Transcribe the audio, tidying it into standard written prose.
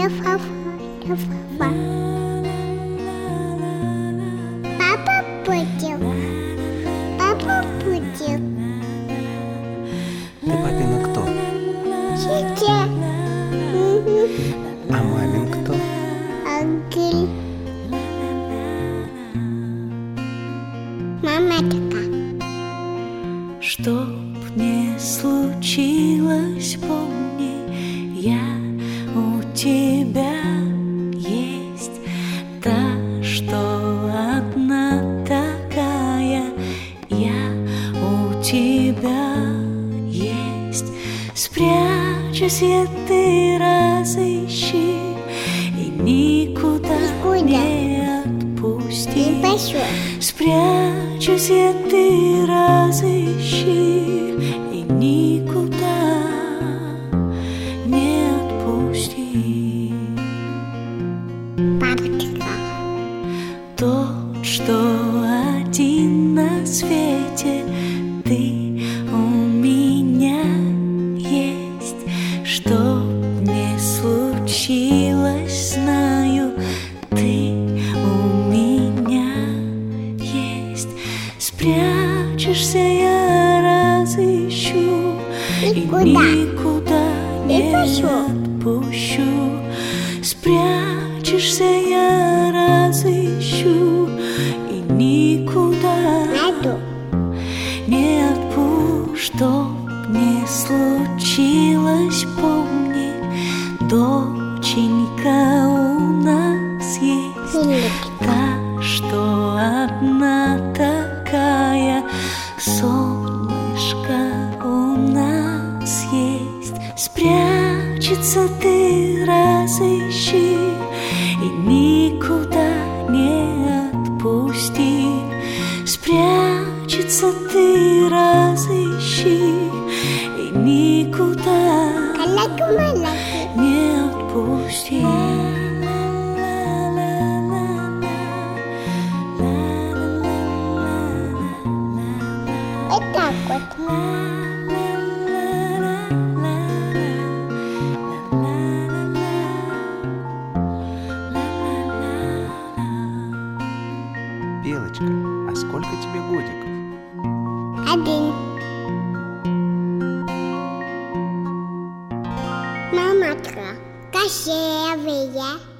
Папа будет. Папа будет. Ты папина кто? Тетя. А мамин кто? Ангел. Мамочка. Чтоб не случилось, помни, я у тебя есть та, что одна такая. Я у тебя есть. Спрячусь, я, ты разыщи и никуда не отпусти. Спрячусь, я, ты разыщи и никуда не отпусти. Папочка. Тот, что один на свете, ты у меня есть. Что не случилось, знаю, ты у меня есть. Спрячешься, я разыщу и никуда не отпущу. Спрячешься, я разыщу и никуда не отпущу. Чтоб не случилось, помни, доченька у нас есть. Та, что одна такая, солнышко у нас есть. Спрячется, ты разыщи и никуда не отпусти. Спрячется, ты разыщи и никуда не отпусти. Вот так вот. Белочка, а сколько тебе годиков? Один. Мамочка красивая.